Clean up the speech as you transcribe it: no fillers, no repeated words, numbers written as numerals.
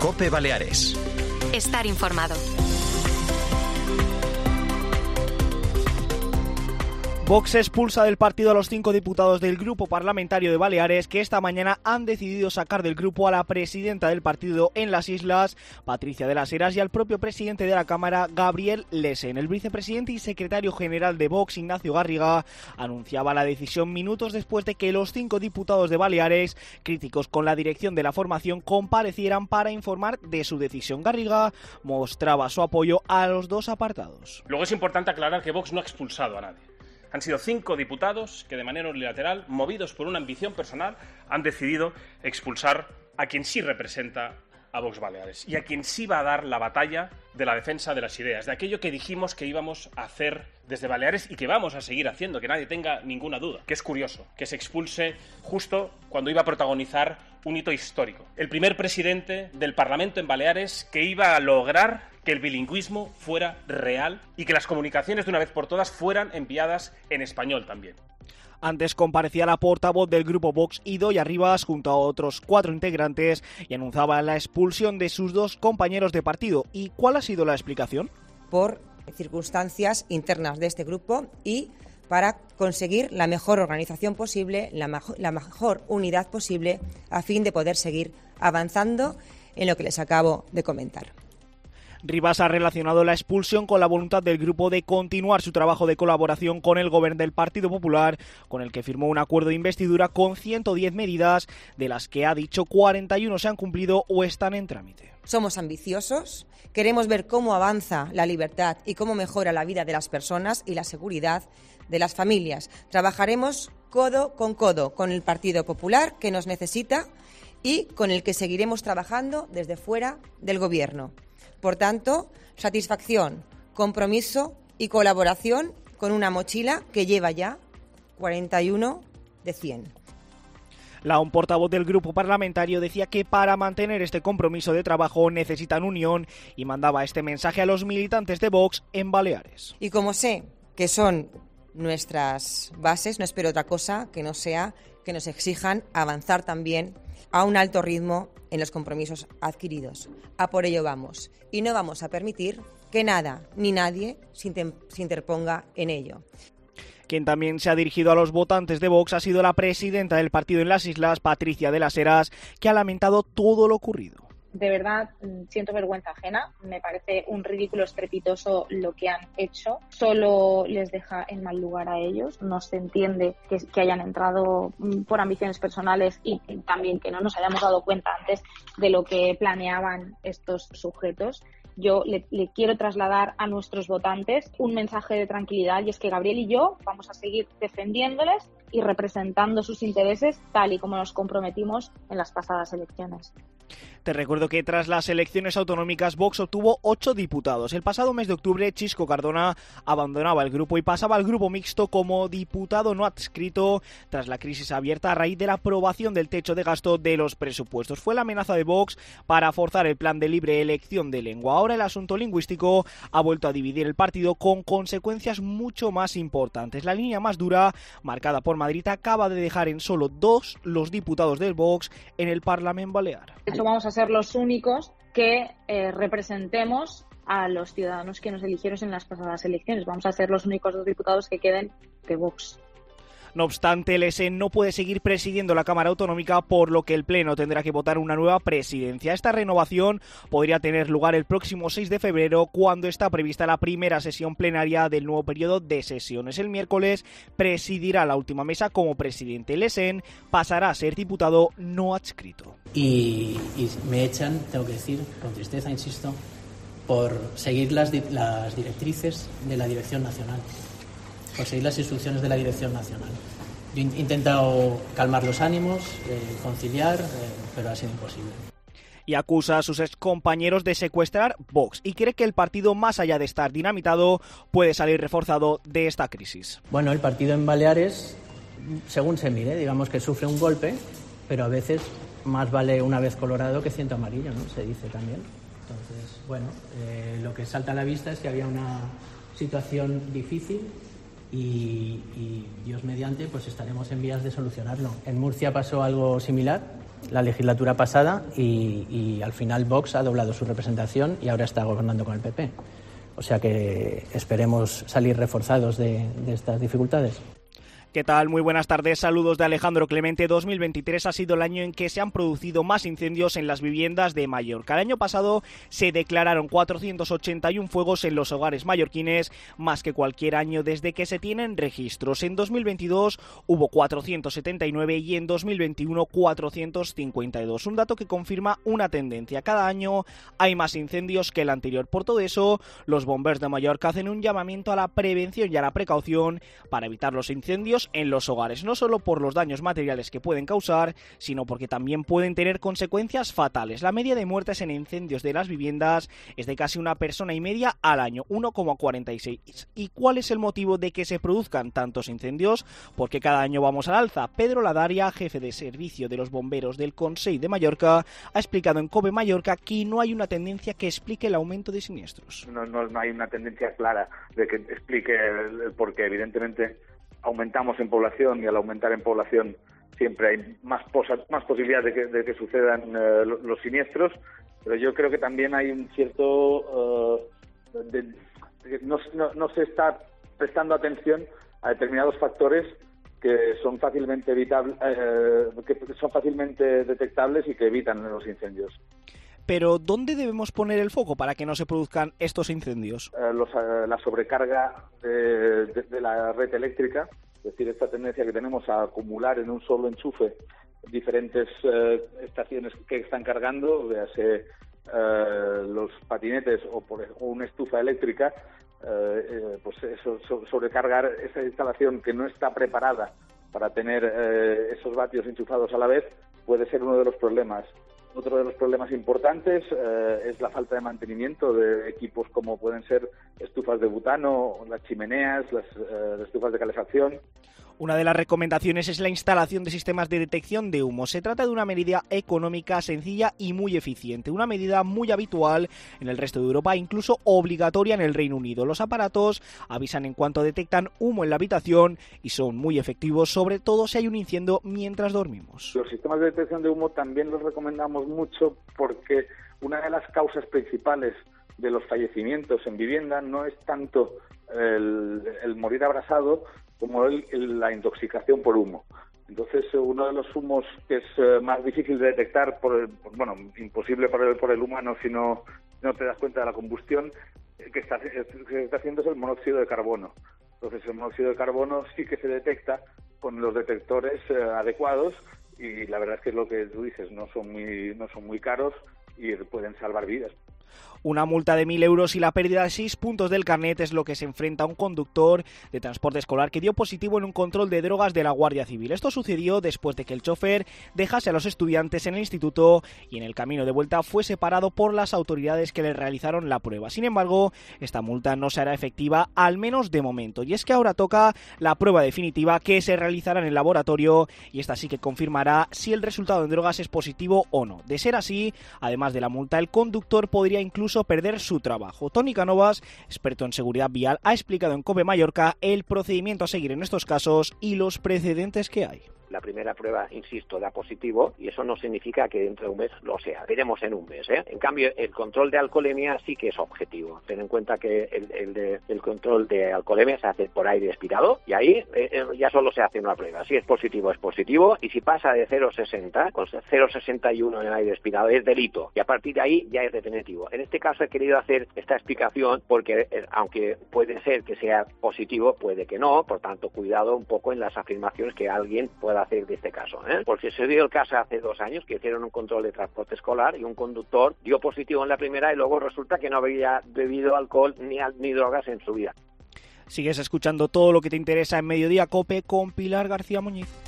COPE Baleares. Estar informado. Vox expulsa del partido a los 5 diputados del Grupo Parlamentario de Baleares que esta mañana han decidido sacar del grupo a la presidenta del partido en las islas, Patricia de las Heras, y al propio presidente de la Cámara, Gabriel Lesen. El vicepresidente y secretario general de Vox, Ignacio Garriga, anunciaba la decisión minutos después de que los 5 diputados de Baleares, críticos con la dirección de la formación, comparecieran para informar de su decisión. Garriga mostraba su apoyo a los dos apartados. Luego es importante aclarar que Vox no ha expulsado a nadie. Han sido 5 diputados que de manera unilateral, movidos por una ambición personal, han decidido expulsar a quien sí representa a Vox Baleares y a quien sí va a dar la batalla de la defensa de las ideas, de aquello que dijimos que íbamos a hacer desde Baleares y que vamos a seguir haciendo, que nadie tenga ninguna duda. Que es curioso que se expulse justo cuando iba a protagonizar un hito histórico. El primer presidente del Parlamento en Baleares que iba a lograr que el bilingüismo fuera real y que las comunicaciones de una vez por todas fueran enviadas en español también. Antes comparecía la portavoz del grupo Vox, Idoia Rivas, junto a otros 4 integrantes, y anunciaba la expulsión de sus 2 compañeros de partido. ¿Y cuál ha sido la explicación? Por circunstancias internas de este grupo y para conseguir la mejor organización posible, la mejor unidad posible, a fin de poder seguir avanzando en lo que les acabo de comentar. Rivas ha relacionado la expulsión con la voluntad del grupo de continuar su trabajo de colaboración con el gobierno del Partido Popular, con el que firmó un acuerdo de investidura con 110 medidas, de las que ha dicho 41 se han cumplido o están en trámite. Somos ambiciosos, queremos ver cómo avanza la libertad y cómo mejora la vida de las personas y la seguridad de las familias. Trabajaremos codo con el Partido Popular, que nos necesita, y con el que seguiremos trabajando desde fuera del Gobierno. Por tanto, satisfacción, compromiso y colaboración con una mochila que lleva ya 41 de 100. Un portavoz del grupo parlamentario decía que para mantener este compromiso de trabajo necesitan unión y mandaba este mensaje a los militantes de Vox en Baleares. Y como sé que son nuestras bases, no espero otra cosa que no sea que nos exijan avanzar también a un alto ritmo en los compromisos adquiridos. A por ello vamos. Y no vamos a permitir que nada ni nadie se interponga en ello. Quien también se ha dirigido a los votantes de Vox ha sido la presidenta del partido en las islas, Patricia de las Heras, que ha lamentado todo lo ocurrido. De verdad, siento vergüenza ajena. Me parece un ridículo estrepitoso lo que han hecho. Solo les deja en mal lugar a ellos. No se entiende que hayan entrado por ambiciones personales y también que no nos hayamos dado cuenta antes de lo que planeaban estos sujetos. Yo le quiero trasladar a nuestros votantes un mensaje de tranquilidad, y es que Gabriel y yo vamos a seguir defendiéndoles y representando sus intereses tal y como nos comprometimos en las pasadas elecciones. Te recuerdo que tras las elecciones autonómicas Vox obtuvo 8 diputados. El pasado mes de octubre Chisco Cardona abandonaba el grupo y pasaba al grupo mixto como diputado no adscrito tras la crisis abierta a raíz de la aprobación del techo de gasto de los presupuestos. Fue la amenaza de Vox para forzar el plan de libre elección de lengua. Ahora el asunto lingüístico ha vuelto a dividir el partido con consecuencias mucho más importantes. La línea más dura, marcada por Madrid, acaba de dejar en solo 2 los diputados del Vox en el Parlamento Balear. De hecho, vamos a ser los únicos que representemos a los ciudadanos que nos eligieron en las pasadas elecciones. Vamos a ser los únicos 2 diputados que queden de Vox. No obstante, Lesen no puede seguir presidiendo la Cámara Autonómica, por lo que el Pleno tendrá que votar una nueva presidencia. Esta renovación podría tener lugar el próximo 6 de febrero, cuando está prevista la primera sesión plenaria del nuevo periodo de sesiones. El miércoles presidirá la última mesa como presidente. Lesen pasará a ser diputado no adscrito. Y me echan, tengo que decir, con tristeza, insisto, por seguir las directrices de la Dirección Nacional. Por seguir las instrucciones de la Dirección Nacional. Yo he intentado calmar los ánimos, conciliar, pero ha sido imposible. Y acusa a sus excompañeros de secuestrar Vox y cree que el partido, más allá de estar dinamitado, puede salir reforzado de esta crisis. Bueno, el partido en Baleares, según se mire, digamos que sufre un golpe, pero a veces más vale una vez colorado que 100 amarillo, ¿no? Se dice también. Entonces, bueno, lo que salta a la vista es que había una situación difícil y Dios mediante, pues estaremos en vías de solucionarlo. En Murcia pasó algo similar la legislatura pasada y al final Vox ha doblado su representación y ahora está gobernando con el PP. O sea que esperemos salir reforzados de estas dificultades. ¿Qué tal? Muy buenas tardes, saludos de Alejandro Clemente. 2023 ha sido el año en que se han producido más incendios en las viviendas de Mallorca. El año pasado se declararon 481 fuegos en los hogares mallorquines, más que cualquier año desde que se tienen registros. En 2022 hubo 479 y en 2021 452. Un dato que confirma una tendencia. Cada año hay más incendios que el anterior. Por todo eso, los bomberos de Mallorca hacen un llamamiento a la prevención y a la precaución para evitar los incendios en los hogares, no solo por los daños materiales que pueden causar, sino porque también pueden tener consecuencias fatales. La media de muertes en incendios de las viviendas es de casi 1,5 personas al año, 1,46. ¿Y cuál es el motivo de que se produzcan tantos incendios? Porque cada año vamos al alza. Pedro Ladaria, jefe de servicio de los bomberos del Consell de Mallorca, ha explicado en COPE Mallorca que no hay una tendencia que explique el aumento de siniestros. No hay una tendencia clara de que explique el porqué. Evidentemente aumentamos en población y al aumentar en población siempre hay más posibilidades de que sucedan los siniestros, pero yo creo que también hay un cierto... no se está prestando atención a determinados factores que son fácilmente detectables y que evitan los incendios. Pero ¿dónde debemos poner el foco para que no se produzcan estos incendios? La sobrecarga de la red eléctrica, es decir, esta tendencia que tenemos a acumular en un solo enchufe diferentes estaciones que están cargando, véase los patinetes o una estufa eléctrica, pues eso, sobrecargar esa instalación que no está preparada para tener esos vatios enchufados a la vez puede ser uno de los problemas. Otro de los problemas importantes es la falta de mantenimiento de equipos como pueden ser estufas de butano, las chimeneas, las estufas de calefacción. Una de las recomendaciones es la instalación de sistemas de detección de humo. Se trata de una medida económica, sencilla y muy eficiente. Una medida muy habitual en el resto de Europa, incluso obligatoria en el Reino Unido. Los aparatos avisan en cuanto detectan humo en la habitación y son muy efectivos, sobre todo si hay un incendio mientras dormimos. Los sistemas de detección de humo también los recomendamos mucho porque una de las causas principales de los fallecimientos en vivienda no es tanto el morir abrasado como la intoxicación por humo. Entonces, uno de los humos que es más difícil de detectar, imposible por el humano si no te das cuenta de la combustión que está haciendo es el monóxido de carbono. Entonces, el monóxido de carbono sí que se detecta con los detectores adecuados y la verdad es que es lo que tú dices, no son muy caros y pueden salvar vidas. Una multa de 1.000 euros y la pérdida de 6 puntos del carnet es lo que se enfrenta un conductor de transporte escolar que dio positivo en un control de drogas de la Guardia Civil. Esto sucedió después de que el chofer dejase a los estudiantes en el instituto y en el camino de vuelta fue separado por las autoridades que le realizaron la prueba. Sin embargo, esta multa no se hará efectiva, al menos de momento. Y es que ahora toca la prueba definitiva que se realizará en el laboratorio y esta sí que confirmará si el resultado en drogas es positivo o no. De ser así, además de la multa, el conductor podría incluso perder su trabajo. Toni Canovas, experto en seguridad vial, ha explicado en COPE Mallorca el procedimiento a seguir en estos casos y los precedentes que hay. La primera prueba, insisto, da positivo y eso no significa que dentro de un mes lo sea. Veremos en un mes, ¿eh? En cambio, el control de alcoholemia sí que es objetivo. Ten en cuenta que el control de alcoholemia se hace por aire expirado y ahí ya solo se hace una prueba. Si es positivo y si pasa de 0,60, con 0,61 en el aire expirado es delito y a partir de ahí ya es definitivo. En este caso he querido hacer esta explicación porque aunque puede ser que sea positivo, puede que no, por tanto cuidado un poco en las afirmaciones que alguien pueda hacer de este caso, porque se dio el caso hace 2 años que hicieron un control de transporte escolar y un conductor dio positivo en la primera y luego resulta que no había bebido alcohol ni drogas en su vida. Sigues escuchando todo lo que te interesa en Mediodía COPE con Pilar García Muñiz.